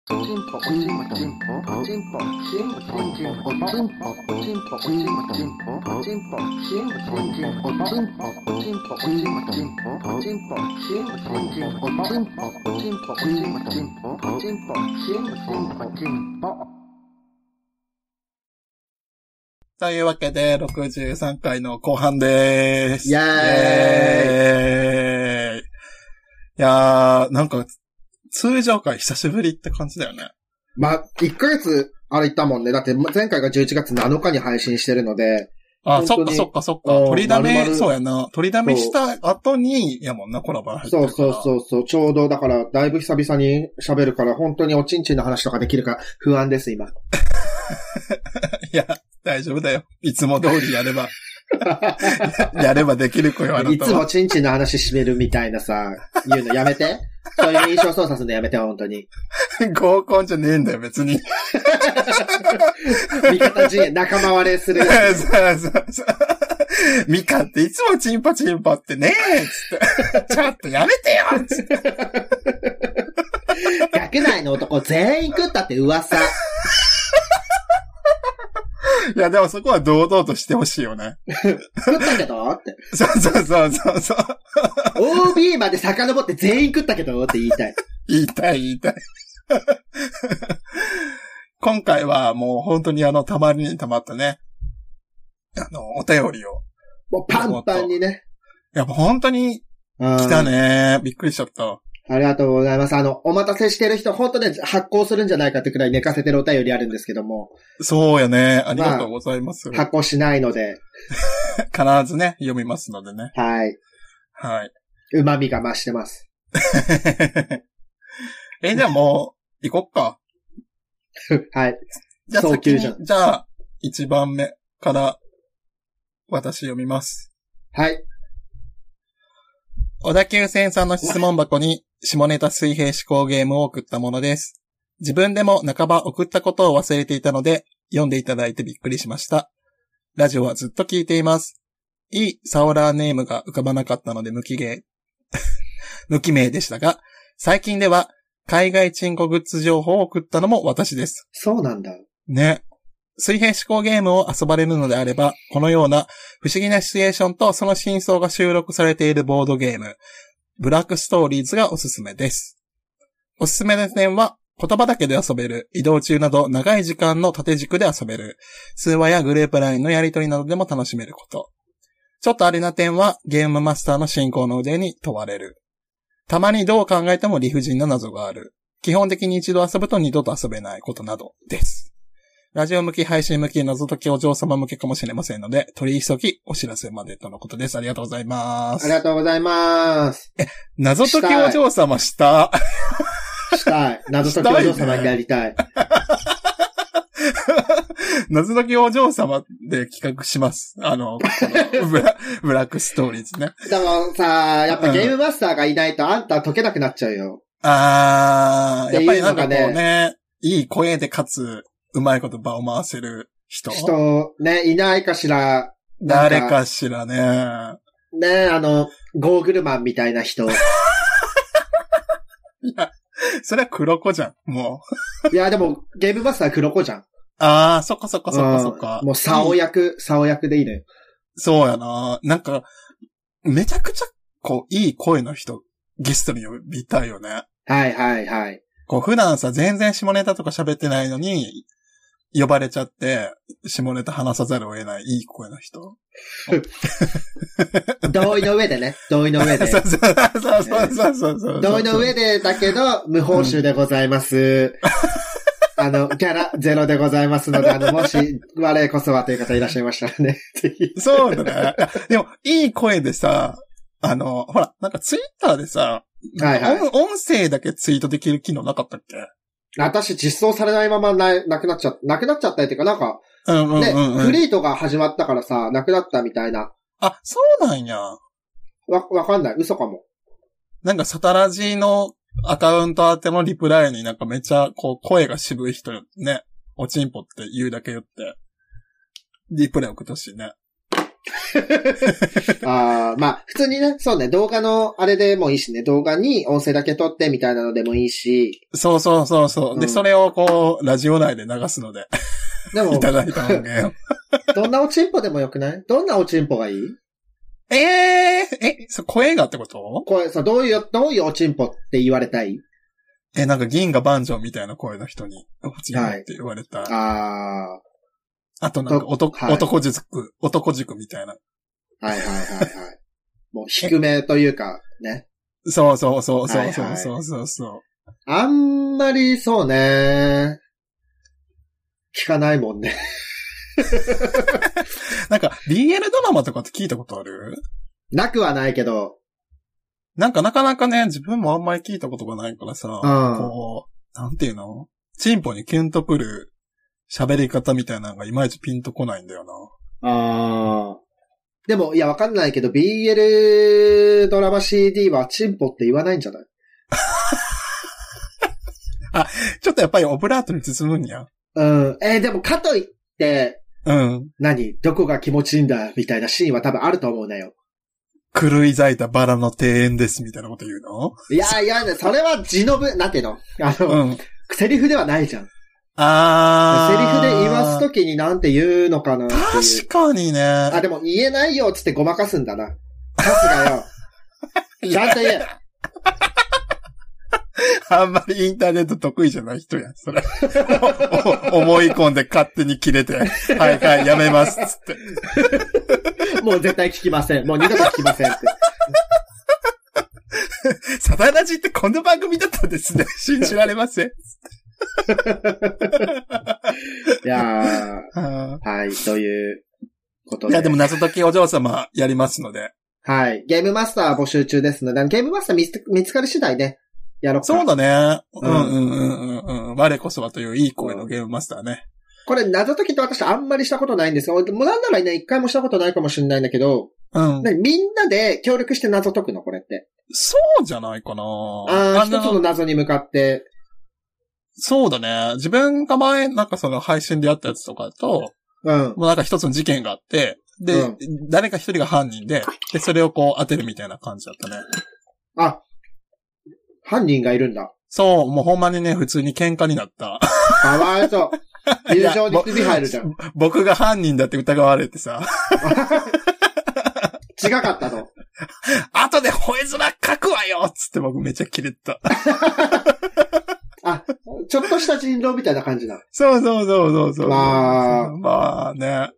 というわけで、63回の後半でーす。 イェーイ。 いやー、なんか、通常回久しぶりって感じだよね。 まあ、1ヶ月、あれ言ったもんね。だって前回が11月7日に配信してるので。 あ、そっか。取りだめ、そうやな。取りだめした後に、やもんな、コラボ入ってるから。 そう。ちょうど、だから、だいぶ久々に喋るから、本当におちんちんの話とかできるか不安です、今。 いや、大丈夫だよ。いつも通りやれば。やればできる子よ、あなたは。 いつもちんちんの話締めるみたいなさ、言うのやめて。そういう印象操作するのやめて、本当に。 合コンじゃねえんだよ、別に。 味方陣、仲間割れする。 そう。ミカっていつもチンパってねえつって。ちょっとやめてよつって。 学内の男全員食ったって噂。 いや、でもそこは堂々としてほしいよね。 食ったけどって。 そう。 OB まで遡って全員食ったけどって言いたい。 言いたい。今回はもう本当にたまりにたまったね。お便りを。 もうパンパンにね。 やっぱ本当に来たね。びっくりしちゃった。 ありがとうございます。お待たせしてる人、本当ね、発行するんじゃないかってくらい寝かせてるお便りあるんですけども。 そうやね。ありがとうございます。 発行しないので。 必ずね、読みますのでね。 はい。旨味が増してます。 じゃあもう、行こっか。 はい。 じゃあ先に、じゃあ、1番目から私読みます。 はい。 小田急線さんの質問箱に下ネタ水平思考ゲームを送ったものです。自分でも半ば送ったことを忘れていたので、読んでいただいてびっくりしました。ラジオはずっと聞いています。いいサオラーネームが浮かばなかったので無記名でしたが、最近では海外チンコグッズ情報を送ったのも私です。 そうなんだ。 ね。水平思考ゲームを遊ばれるのであれば、このような不思議なシチュエーションとその真相が収録されているボードゲーム、ブラックストーリーズがおすすめです。おすすめの点は、言葉だけで遊べる、移動中など長い時間の縦軸で遊べる、通話やグループラインのやり取りなどでも楽しめること。ちょっとあれな点は、ゲームマスターの進行の腕に問われる。たまにどう考えても理不尽な謎がある。基本的に一度遊ぶと二度と遊べないことなどです。ラジオ向き、配信向き、謎解きお嬢様向けかもしれませんので、取り急ぎお知らせまでとのことです。ありがとうございます。 ありがとうございます。 謎解きお嬢様した。 したい。謎解きお嬢様になりたい。 謎解きお嬢様で企画します。ブラックストーリーズね。 でもさ、やっぱゲームマスターがいないとあんた解けなくなっちゃうよ。 やっぱりなんかこうね、いい声でかつ、うまいこと場を回せる人ね、いないかしら。 誰かしらね。 ね、ゴーグルマンみたいな人。いや、それは黒子じゃん、もう。いや、でも、ゲームマスター黒子じゃん。 そっか。 もう、竿役でいいね。 そうやな。なんか、めちゃくちゃ、いい声の人、ゲストに呼びたいよね。 はい。 普段さ、全然下ネタとか喋ってないのに、呼ばれちゃって、下ネタ話さざるを得ないいい声の人。 同意の上でね。同意の上で。 そう。 同意の上でだけど、無報酬でございます。ギャラゼロでございますので、もし、我こそはという方いらっしゃいましたらね。 そうだね。でも、いい声でさ、ほら、なんかツイッターでさ、音声だけツイートできる機能なかったっけ？ 私実装されないままなくなっちゃったっていうか、なんか、ね、フリートが始まったからさ、なくなったみたいな。 あ、そうなんや。 わかんない。嘘かも。 なんかサタラジのアカウント宛てのリプライになんかめっちゃ声が渋い人ね、おちんぽって言うだけ言って、リプライ送ってほしいね。 まあ、普通にね、そうね、動画のあれでもいいしね、動画に音声だけ撮ってみたいなのでもいいし。 そうそうそうそう。で、それをこう、ラジオ内で流すので。 でも、 いただいた音源。 どんなおちんぽでもよくない？どんなおちんぽがいい？ 声がってこと？ 声さ、どういうおちんぽって言われたい？ なんか銀河万丈みたいな声の人に、おちんぽって言われたい。あとなんか男塾みたいな。 はい。もう低めというか、ね。 そう。 あんまりそうね。聞かないもんね。 なんか BL ドラマとかって聞いたことある？ なくはないけど。 なんかなかなかね、自分もあんまり聞いたことがないからさ、こう、なんていうの？チンポにキュンとくる喋り方みたいなのがいまいちピンとこないんだよな。でも、いや、わかんないけど、BL ドラマ CD はチンポって言わないんじゃない？ ちょっとやっぱりオブラートに包むんや。 でもかといって、どこが気持ちいいんだみたいなシーンは多分あると思うなよ。 狂い咲いたバラの庭園ですみたいなこと言うの？ いや、それは字の文、なんていうの？セリフではないじゃん。セリフで言わすときになんて言うのかなっていう。 確かにね。 でも言えないよっつってごまかすんだな。カスがよ。ちゃんと言え。 あんまりインターネット得意じゃない人やん、それ。思い込んで勝手に切れて、はい、やめます、つって。 もう絶対聞きません。もう二度と聞きませんって。 サタラジってこんな番組だったんですね。信じられません。いやー、はい、ということで。 いや、でも謎解きお嬢様やりますので。 はい。ゲームマスター募集中ですので、ゲームマスター見つかり次第ね。やろうか。 そうだね。我こそはといういい声のゲームマスターね。 これ謎解きって私あんまりしたことないんですよ。もうなんならね、一回もしたことないかもしれないんだけど、みんなで協力して謎解くのこれって。 そうじゃないかな。 一つの謎に向かって。 そうだね。自分が前、なんかその配信でやったやつとかだと、もうなんか一つの事件があって、で、誰か一人が犯人で、それをこう当てるみたいな感じだったね。 犯人がいるんだ。 そう、もうほんまにね、普通に喧嘩になった。 かわいそう。友情に首入るじゃん。 僕が犯人だって疑われてさ。 違かったの。 後で吠え面書くわよつって僕めっちゃキレた。 ちょっとした人狼みたいな感じだ。 そう。まあね。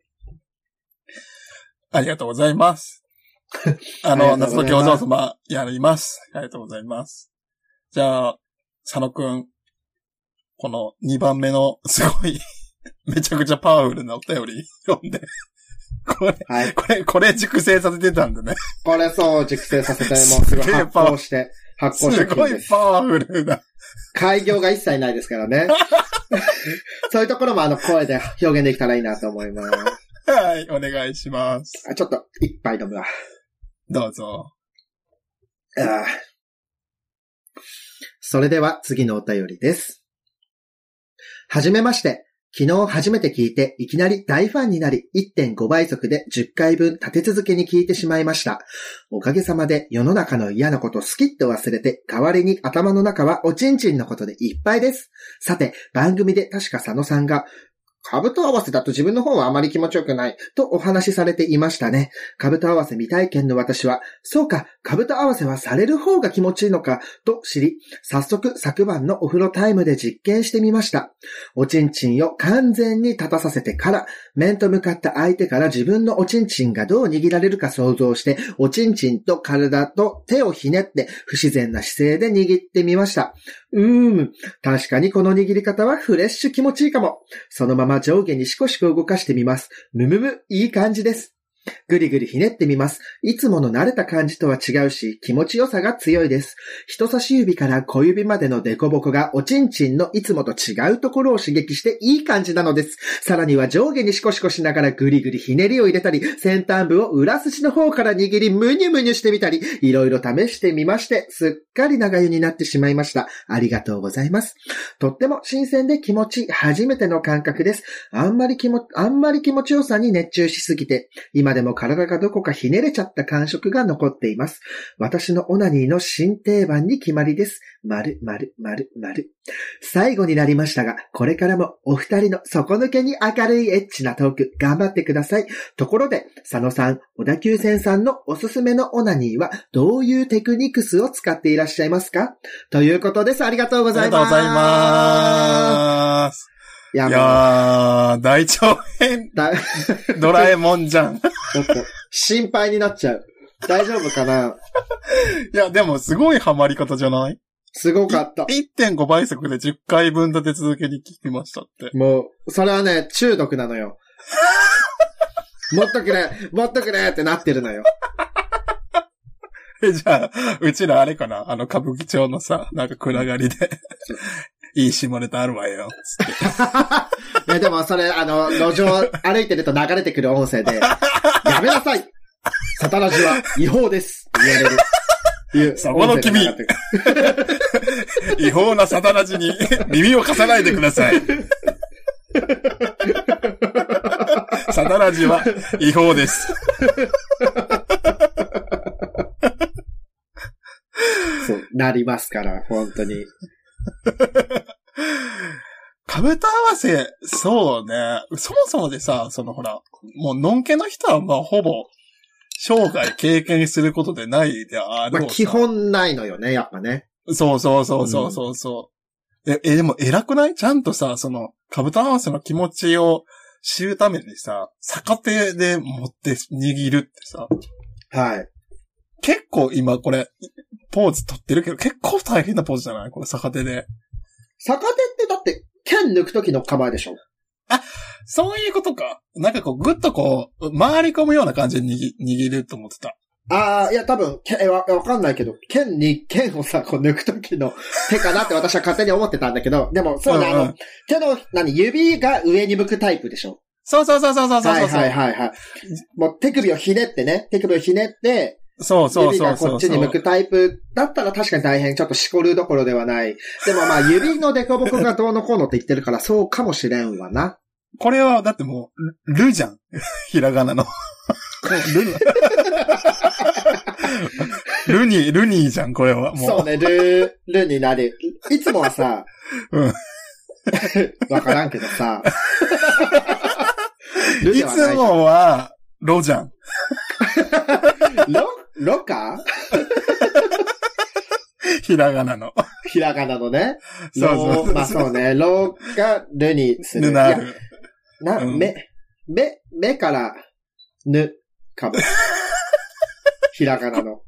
ありがとうございます。謎解きお嬢様やります。ありがとうございます。じゃあ、佐野くん、この2番目のすごい、めちゃくちゃパワフルなお便り読んで、これ熟成させてたんでね。 これそう、熟成させて、もうすごい発酵してすごいパワフルな。 開業が一切ないですからね。そういうところも声で表現できたらいいなと思います。 はい、お願いします。 ちょっと、一杯飲むわ。 どうぞ。 それでは次のお便りです。はじめまして。昨日初めて聞いていきなり大ファンになり 1.5 倍速で10回分立て続けに聞いてしまいました。おかげさまで世の中の嫌なこと好きっと忘れて代わりに頭の中はおちんちんのことでいっぱいです。さて番組で確か佐野さんが兜合わせだと自分の方はあまり気持ちよくないとお話しされていましたね。兜合わせ未体験の私は、そうか、兜合わせはされる方が気持ちいいのかと知り、早速昨晩のお風呂タイムで実験してみました。おちんちんを完全に立たさせてから、面と向かった相手から自分のおちんちんがどう握られるか想像して、おちんちんと体と手をひねって不自然な姿勢で握ってみました。確かにこの握り方はフレッシュ気持ちいいかも。そのまま上下にシコシコ動かしてみます。いい感じです。ぐりぐりひねってみます。いつもの慣れた感じとは違うし、気持ちよさが強いです。人差し指から小指までのデコボコがおちんちんのいつもと違うところを刺激していい感じなのです。さらには上下にシコシコしながらぐりぐりひねりを入れたり、先端部を裏筋の方から握りむにゅむにゅしてみたり、いろいろ試してみまして、すっかり長湯になってしまいました。ありがとうございます。とっても新鮮で気持ち初めての感覚です。あんまり気持ちよさに熱中しすぎて、今ででも体がどこかひねれちゃった感触が残っています。私のオナニーの新定番に決まりです。丸。最後になりましたが、これからもお二人の底抜けに明るいエッチなトーク頑張ってください。ところで、佐野さん、小田急線さんのおすすめのオナニーはどういうテクニクスを使っていらっしゃいますか？ということです。ありがとうございます。 ありがとうございます。いやー、大長編、ドラえもんじゃん。 ちょっと、心配になっちゃう。大丈夫かな？ いや、でもすごいハマり方じゃない？ すごかった。 1.5 倍速で10回分立て続けに聞きましたって。 もう、それはね、中毒なのよ。もっとくれってなってるのよ。 じゃあ、うちらあれかな？歌舞伎町のさ、なんか暗がりで。いい下ネタあるわよ。つっていや、でもそれ、路上歩いてると流れてくる音声で、やめなさい！サタラジは違法です！って言われる。 そこの君違法なサタラジに耳を貸さないでください。サタラジは違法です。 そう、なりますから、本当に。 かぶと合わせ、そうね。そもそもでさ、ほら、もう、のんけの人は、まあ、ほぼ、生涯経験することでないであろう。 まあ、基本ないのよね、やっぱね。 そう。でも、偉くない？ちゃんとさ、かぶと合わせの気持ちを知るためにさ、逆手で持って握るってさ。 はい。 結構今これ、ポーズ取ってるけど、結構大変なポーズじゃない？これ逆手で。 逆手ってだって、剣抜くときの構えでしょ？ あ、そういうことか。なんかこう、ぐっとこう、回り込むような感じで握ると思ってた。 ああ、いや多分、わかんないけど、剣をさ、こう抜くときの手かなって私は勝手に思ってたんだけど、でも、そうね、手の、指が上に向くタイプでしょ？ そう。はい。 もう手首をひねって、 そう。 指がこっちに向くタイプだったら確かに大変、ちょっとしこるどころではない。でもまあ指のデコボコがどうのこうのって言ってるからそうかもしれんわな。 これはだってもう、ルじゃん。ひらがなの。ルニーじゃん、これは。もうそうね、ルになる。いつもはさ、わからんけどさ。 いつもは、ロじゃん。 ロかひらがなの。 ひらがなのね。 そう。 まあそうね。ロがルにする。 なる。 目からぬかも。ひらがなの。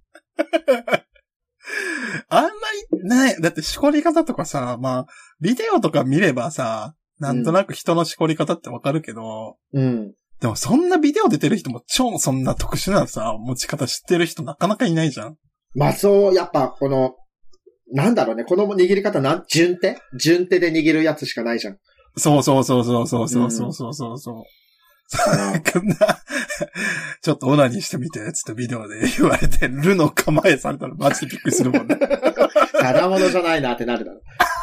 あんまりね、だってしこり方とかさ、まあ、ビデオとか見ればさ、なんとなく人のしこり方ってわかるけど、でもそんなビデオ出てる人も超そんな特殊なさ、持ち方知ってる人なかなかいないじゃん。 まあそう、やっぱなんだろうね、この握り方順手で握るやつしかないじゃん。 そう。ちょっとオナニーしてみて、つってビデオで言われて、ルの構えされたらマジでびっくりするもんね。 ただものじゃないなってなるだろ。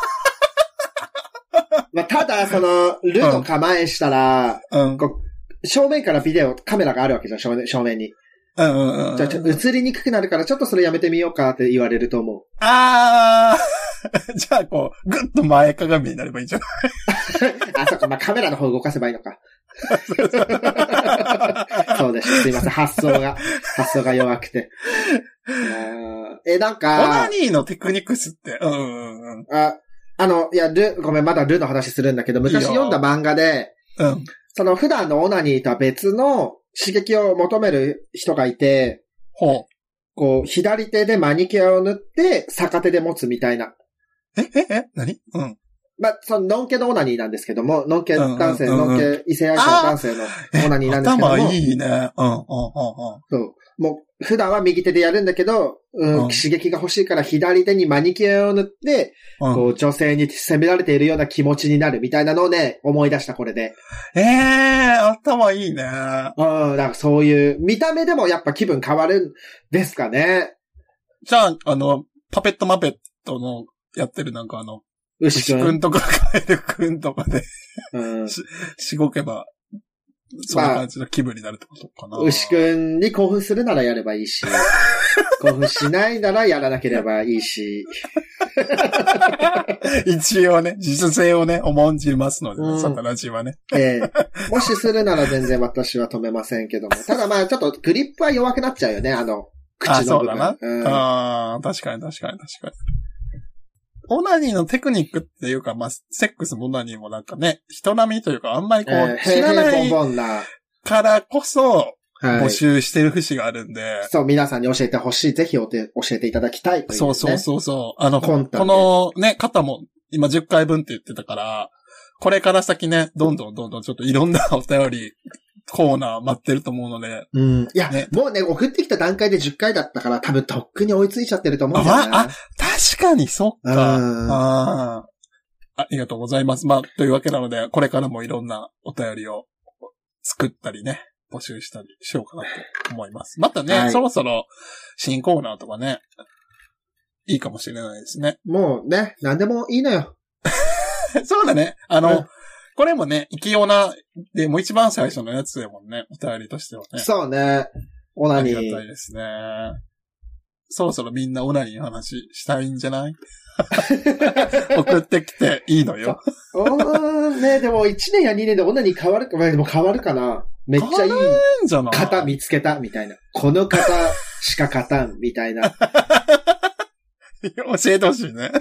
まあ、ただ、ルの構えしたら、正面からカメラがあるわけじゃん、正面に。じゃあ、映りにくくなるから、ちょっとそれやめてみようかって言われると思う。 じゃあ、こう、ぐっと前かがみになればいいじゃん。 そっか、まあ、カメラの方動かせばいいのか。そうです。すいません、発想が弱くて。なんか、 オナニーのテクニクスって、 いや、ごめん、まだルの話するんだけど、昔読んだ漫画で、普段のオナニーとは別の刺激を求める人がいて、こう、左手でマニキュアを塗って、逆手で持つみたいな。 何？ まあ、のんけのオナニーなんですけども、のんけ男性、のんけ異性愛者の男性のオナニーなんですけども。 頭いいね。 そう。もう、普段は右手でやるんだけど、刺激が欲しいから左手にマニキュアを塗って、こう、女性に責められているような気持ちになるみたいなのをね、思い出したこれで。 頭いいね。 だからそういう、見た目でもやっぱ気分変わるんですかね。 じゃあ、パペットマペットのやってる牛くんとかカエルくんとかでしごけば、 そんな感じの気分になるってことかな。 牛くんに興奮するならやればいいし、興奮しないならやらなければいいし。 一応ね、実性をね、重んじますので、ね、サタラジはね。 もしするなら全然私は止めませんけども。ただまあちょっとグリップは弱くなっちゃうよね、口の部分。 そうだな。確かに。オナニーのテクニックっていうか、まあ、セックスもオナニーもなんかね、人並みというか、あんまりこう、知らないからこそ、募集してる節があるんで。 そう、皆さんに教えてほしい。ぜひ教えていただきたいという、ね。 そう。このね、方も今10回分って言ってたから、これから先ね、どんどんちょっといろんなお便り、コーナー待ってると思うので。 いや、ね、もうね、送ってきた段階で10回だったから、多分とっくに追いついちゃってると思うんだよな。 確かに、そっか。ありがとうございます。まあ、というわけなので、これからもいろんなお便りを作ったりね、募集したりしようかなと思います。またね、そろそろ新コーナーとかね、いいかもしれないですね。 もうね、何でもいいのよ。 そうだね。これもね、生きような、で、もう一番最初のやつでもね、お便りとしてはね。 そうね。オナニー。 ありがたいですね。そろそろみんなオナニーの話したいんじゃない送ってきていいのよ。 ね、でも1年や2年でオナニー変わるか、でも変わるかな。めっちゃいい型見つけたみたいな。この型しか勝たんみたいな。 教えてほしいね。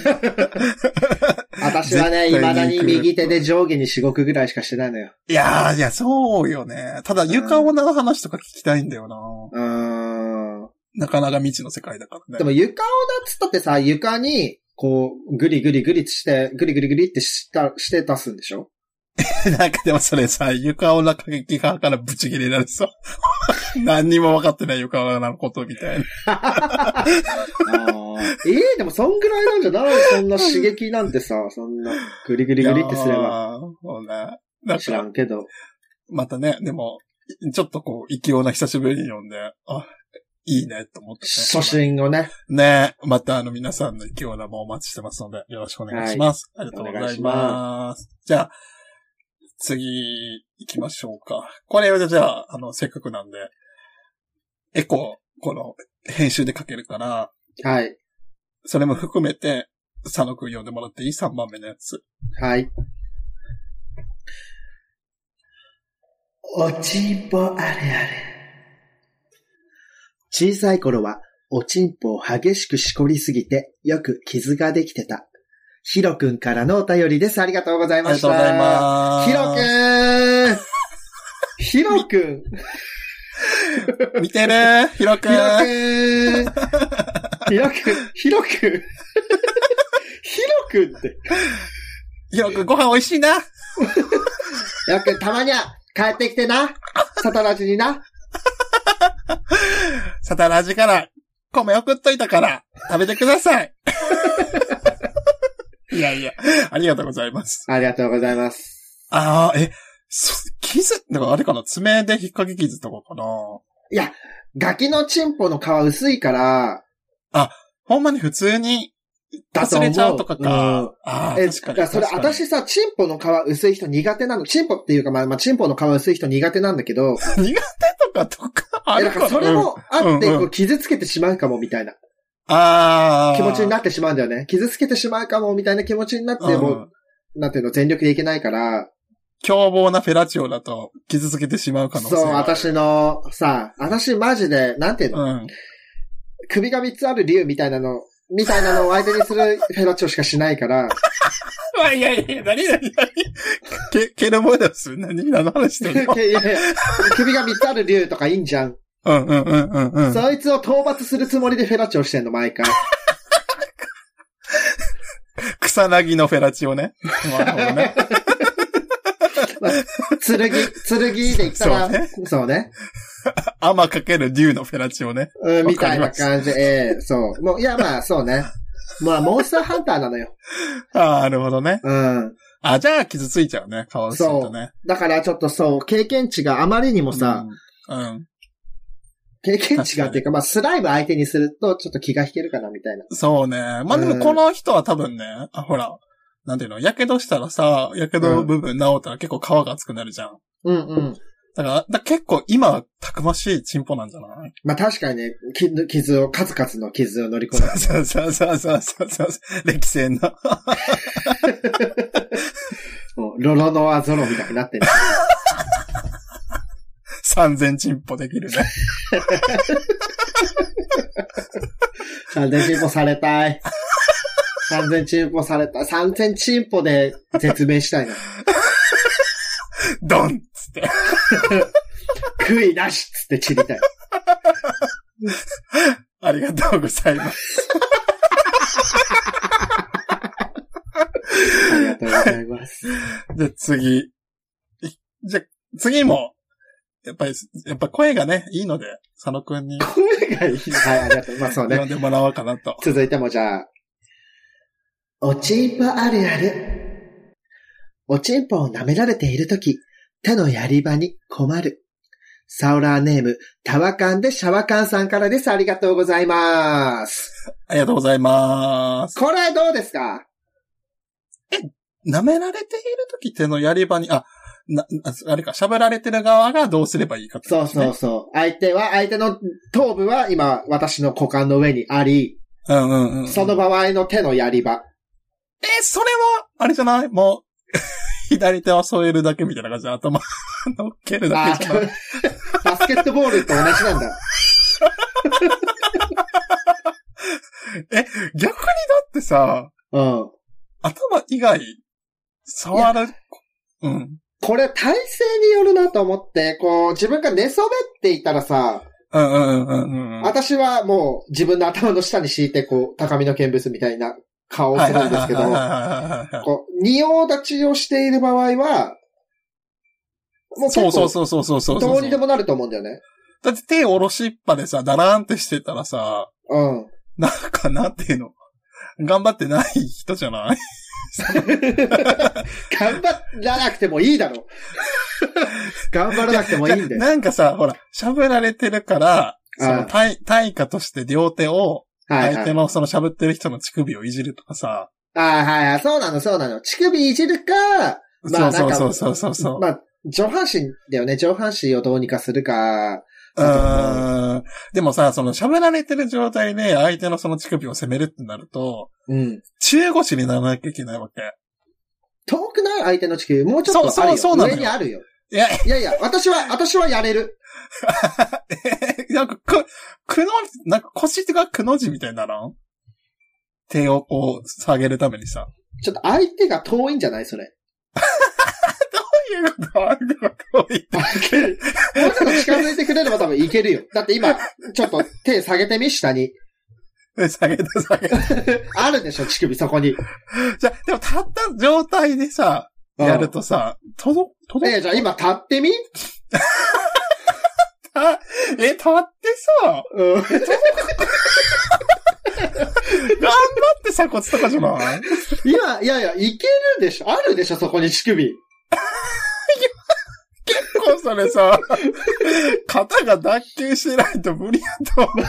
私はね、未だに右手で上下に4、5ぐらいしかしてないのよ。 いや、そうよね。ただ床女の話とか聞きたいんだよな。なかなか未知の世界だからね。 でも床女っつったってさ、床に、こう、グリグリして、グリグリってして出すんでしょなんかでもそれさ、床女過激派からブチ切れられそう。何にも分かってない床女のことみたいな。 でもそんぐらいなんじゃないそんな刺激なんてさ、そんなグリグリってすれば。 そうね。 知らんけど。 またね、でも、ちょっとこう、勢いな久しぶりに読んで、いいね、と思って、ね。 初心をね。 ね、また皆さんの勢いなもお待ちしてますので、よろしくお願いします。ありがとうございます。じゃあ、次、行きましょうか。これをじゃあ、せっかくなんで、エコー、この、編集でかけるから、 はい。 それも含めて、佐野くん読んでもらっていい ?3 番目のやつ。 はい。おちんぽあれあれ。小さい頃は、おちんぽを激しくしこりすぎて、よく傷ができてた。ヒロくんからのお便りです。ありがとうございました。 ありがとうございます。 ヒロくん見てるヒロくんヒロくんって。 ヒロくんご飯美味しいな。 ヒロくんたまには帰ってきてな。サタラジにな。 サタラジから米送っといたから食べてください。いや、ありがとうございます。 ありがとうございます。 傷だからあれかな爪で引っ掛け傷とかかな。 いや、ガキのチンポの皮薄いから。 ほんまに普通に、かすれちゃうとかか。確かに。 それ私さ、チンポの皮薄い人苦手なの。チンポっていうか、まあ、チンポの皮薄い人苦手なんだけど。 苦手とかあるかな。 それもあって、こう傷つけてしまうかもみたいな。気持ちになってしまうんだよね。傷つけてしまうかもみたいな気持ちになっても、なんていうの、全力でいけないから。 凶暴なフェラチオだと傷つけてしまう可能性がある。 そう、私マジで、なんていうの、首が3つある竜みたいなのを相手にするフェラチオしかしないから。 いや、何ケルボイダス何の話してるの首が3つある竜とかいいんじゃん。そいつを討伐するつもりでフェラチオしてんの、毎回。 草薙のフェラチオね。 剣で言ったら、そうね。 天かける竜のフェラチオね。 みたいな感じで、そう。もう、いや、まあ、そうね。まあ、モンスターハンターなのよ。 なるほどね。じゃあ、傷ついちゃうね。顔薄いとね。 そう。だから、ちょっと経験値があまりにもさ、経験値がっていうか、まあ、スライム相手にすると、ちょっと気が引けるかな、みたいな。 そうね。まあ、でも、この人は多分ね、ほら、なんていうの、やけどしたらさ、やけど部分治ったら結構皮が厚くなるじゃん。 だから結構今、たくましいチンポなんじゃない？ まあ確かにね、数々の傷を乗り越えた。 そう。歴戦の。 もうロロノアゾロみたいになってる。 3000チンポできるね。 3000チンポされたい。3000チンポされたい。3000チンポで絶命したいな。 ドンっつって。 悔いなしっつって散りたい。 ありがとうございます。 ありがとうございます。 で、次も、やっぱ声がね、いいので、佐野くんに。 声がいい。はい、ありがとう。まあそうね。 呼んでもらおうかなと。 続いてもじゃあ、おちんぽあるある。おちんぽを舐められているとき、手のやり場に困る。サウラーネーム、タワカンでシャワカンさんからです。ありがとうございます。 ありがとうございます。 これどうですか？ 舐められているとき手のやり場に、あれか、喋られてる側がどうすればいいかって、ね。 そう。相手の頭部は今、私の股間の上にあり、その場合の手のやり場。 それは、あれじゃない？もう、左手は添えるだけみたいな感じで頭乗っけるだけじゃない？ バスケットボールと同じなんだ。 逆にだってさ、頭以外、触る、 これ体勢によるなと思って、こう、自分が寝そべっていたらさ、私はもう自分の頭の下に敷いて、こう、高みの見物みたいな顔をするんですけど、こう、仁王立ちをしている場合は、もう結構、 そう。 どうにでもなると思うんだよね。 だって手下ろしっぱでさ、だらーんってしてたらさ、なんかなんていうの、頑張ってない人じゃない？ 頑張らなくてもいいだろ。頑張らなくてもいいんだよ。 なんかさ、ほら、喋られてるから、その対価として両手を、相手のその喋ってる人の乳首をいじるとかさ。 そうなの。乳首いじるか、 まあそう。 まあ、上半身だよね。上半身をどうにかするか。 でもさ、その喋られてる状態で相手のその乳首を責めるってなると、中腰にならなきゃいけないわけ。 遠くない相手の乳首。もうちょっとあるよ。そう上にあるよ。いや、私はやれる。 なんか、なんか腰がくの字みたいにならん？手をこう、下げるためにさ。 ちょっと相手が遠いんじゃないそれ。 どういうこと遠いって。 もうちょっと近づいてくれれば多分いけるよ。だって今、ちょっと手下げてみ、下に。 下げて。 あるでしょ、乳首そこに。 じゃ、でも立った状態でさ、やるとさ、届じゃあ今立ってみ？ 立ってさ、頑張って鎖骨とかじゃない？ いや、いけるでしょ。あるでしょ、そこに乳首。 結構それさ、肩が脱臼してないと無理やと思う。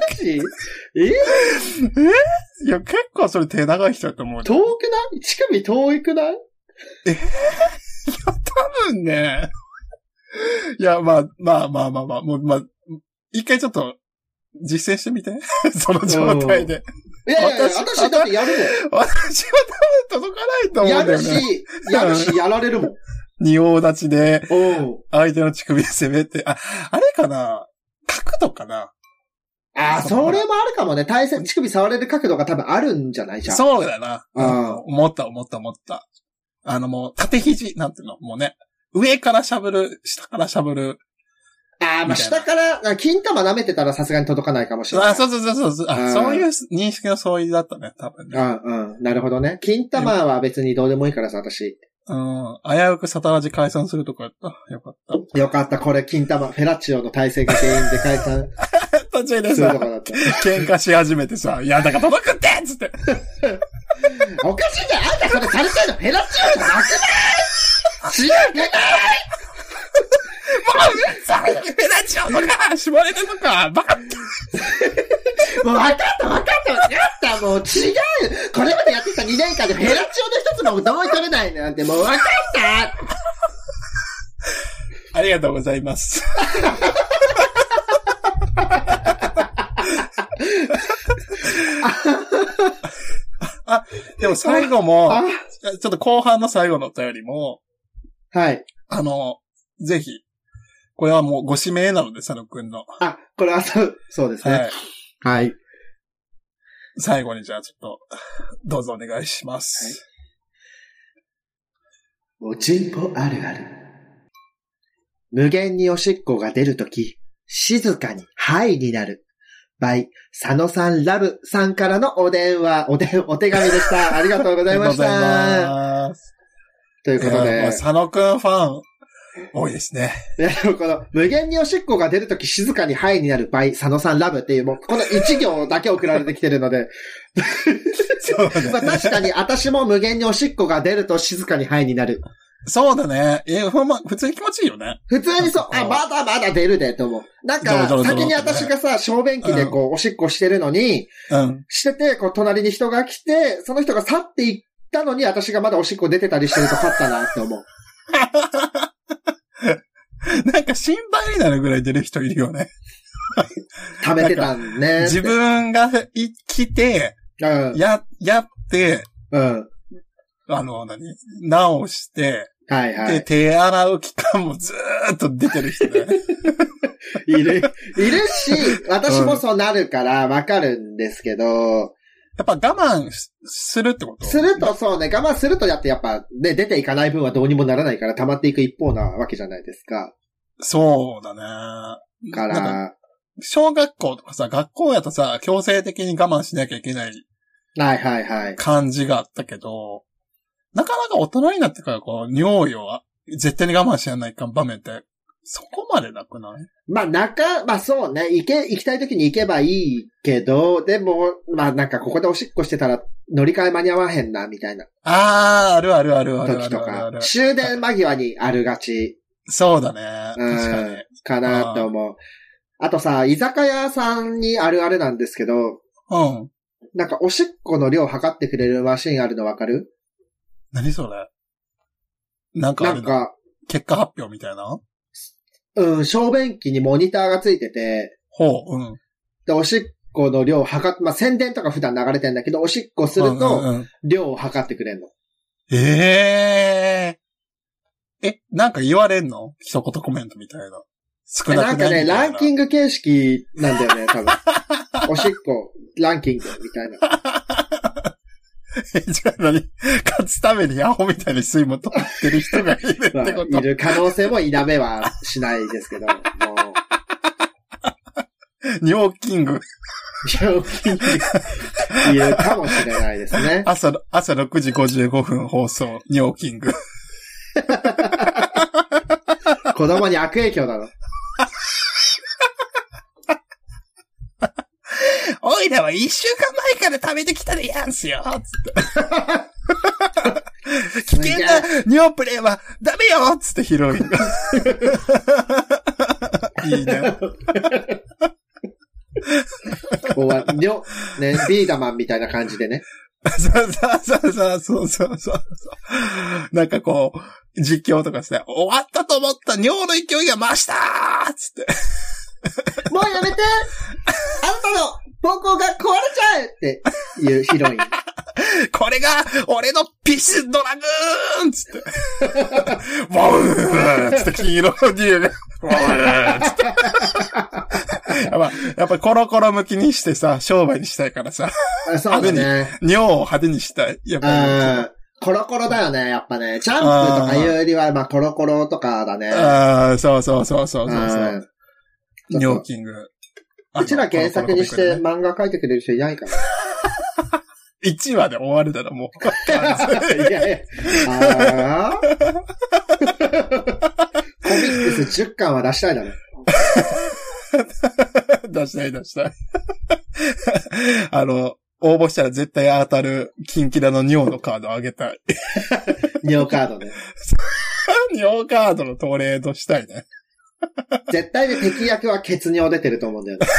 いや、結構それ手長い人だと思う。 遠くない？乳首遠くない？ いや、多分ね。いや、まあ、もう、一回ちょっと、実践してみて。その状態で。 いや、私だってやるもん。 私は多分届かないと思うんだよね。 やるし、やられるもん。 仁王立ちで、相手の乳首攻めて、あれかな？角度かな？ それもあるかもね。乳首触れる角度が多分あるんじゃないじゃん。 そうだな。思った。もう、縦肘、なんていうの？もうね、上から喋る、下から喋る。 まあ、下から、金玉舐めてたらさすがに届かないかもしれない。 そう。そういう認識の相違だったね、多分ね。 なるほどね。金玉は別にどうでもいいからさ、私。 危うくサタラジ解散するとかやった。よかった。 よかった、これ金玉、フェラチオの体勢が原因で解散。 途中でさ、喧嘩し始めてさ、いや、だから届くってつって。 おかしいじゃん、あんたそれされてんのフェラチオじゃなくない？違うないもう、さ、フェラチオとか、絞れるのか、バカって。 もう分かった、もう違う。これまでやってきた2年間でフェラチオの一つも同意取れないなんて、もう分かった。 ありがとうございます。でも最後も、ちょっと後半の最後のお便りも、 はい。 ぜひ、これはもうご指名なので、佐野くんの。 これはそうですね。はい。はい。 最後にじゃあちょっと、どうぞお願いします。 はい、おちんぽあるある。無限におしっこが出るとき、静かにはいになる。by 佐野さんラブさんからのお手紙でした。ありがとうございました。ありがとうございます。ということで。 佐野くんファン、多いですね。 この、無限におしっこが出るとき静かにはいになる by 佐野さんラブっていう、もう、この一行だけ送られてきてるので。そうね。まあ確かに、私も無限におしっこが出ると静かにはいになる。 そうだね。普通に気持ちいいよね。 普通にそう、まだ出るで、と思う。なんか、先に私がさ、小便器でこう、おしっこしてるのに、してて、こう、隣に人が来て、その人が去っていったのに、私がまだおしっこ出てたりしてると勝ったなって思う。 なんか心配になるぐらい出る人いるよね。 食べてたんね。 自分が来て、やって、直して、 はいはい。 で、手洗う期間もずーっと出てる人ね。 いるし、私もそうなるからわかるんですけど、 やっぱ我慢するってこと？ するとそうね、我慢するとやっぱね、出ていかない分はどうにもならないから溜まっていく一方なわけじゃないですか。 そうだね。 から、 小学校とかさ、学校やとさ、強制的に我慢しなきゃいけない。 はいはいはい。 感じがあったけど、なかなか大人になってからこう、尿意を絶対に我慢しないかん場面って、そこまでなくない？ まあそうね、行きたい時に行けばいいけど、でも、まあなんかここでおしっこしてたら乗り換え間に合わへんな、みたいな。 あるある。 時とか、終電間際にあるがち。 そうだね。確かに。 かなって思う。あとさ、居酒屋さんにあるあるなんですけど、なんかおしっこの量測ってくれるマシンあるのわかる？ 何それ？なんか結果発表みたいな？ 小便器にモニターがついてて、で、おしっこの量を測って、まあ、宣伝とか普段流れてんだけど、おしっこすると、量を測ってくれんの。 なんか言われんの？一言コメントみたいな。少なくないみたいな。 なんかね、ランキング形式なんだよね、多分。おしっこ、ランキングみたいな。 じゃあ何？勝つためにアホみたいに水分取ってる人がいるってこと、 いる可能性も否めはしないですけど、もう。 尿キング。 いるかもしれないですね。 朝6時55分放送、尿キング。 子供に悪影響だろ。 おいらは1週間前から食べてきたでやんすよつって。危険な尿プレイはダメよつってヒロインが。いいね。 こうね、ビーダマンみたいな感じでね。 そう。なんかこう、実況とかして、終わったと思った尿の勢いが増したーつって。 もうやめてあなたの膀胱が壊れちゃうっていうヒロイン。 これが俺のピスドラグーンつって。ボーンつって黄色の竜が。ボーンつって。やっぱコロコロ向きにしてさ、商売にしたいからさ。 そうだね。 尿を派手にしたい。やっぱり。 コロコロだよね、やっぱね。チャンプとかいうよりは、まあコロコロとかだね。 そう。尿キング。 うちら原作にして漫画描いてくれる人いないかな。 1話で終わるだろ、もう。 いや。コミックス10巻は出したいだろ。 出したい。応募したら絶対当たるキンキラの尿のカードあげたい。 尿カードね。 尿カードのトレードしたいね。 絶対に敵役は血尿出てると思うんだよね。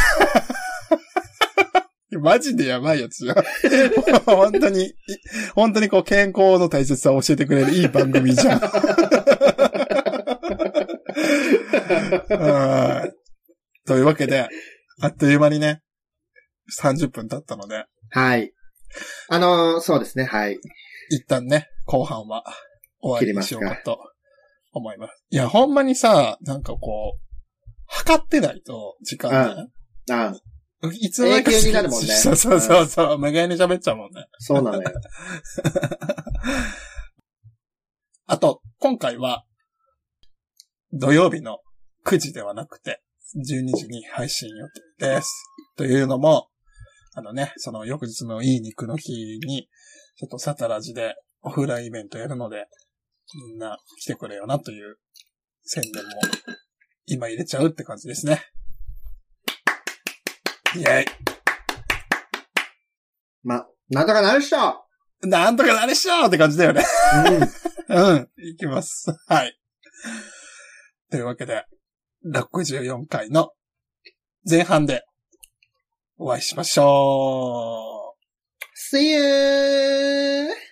マジでやばいやつじゃん。本当にこう健康の大切さを教えてくれるいい番組じゃん。 というわけで、あっという間にね、30分経ったので。 はい。そうですね、はい。 一旦ね、後半は終わりにしようかと思います。いや、ほんまにさ、なんかこう、測ってないと、時間ね。いつ永久になるもんね。 そう、無限に喋っちゃうもんね。 そうなのよ。 あと、今回は、土曜日の9時ではなくて、12時に配信予定です。というのも、その翌日のいい肉の日に、ちょっとサタラジでオフラインイベントやるので、みんな来てくれよなという宣伝も今入れちゃうって感じですね。イェイ。 なんとかなるっしょ。 なんとかなるっしょって感じだよね。いきます。はい。というわけで、64回の前半でお会いしましょう。 See you!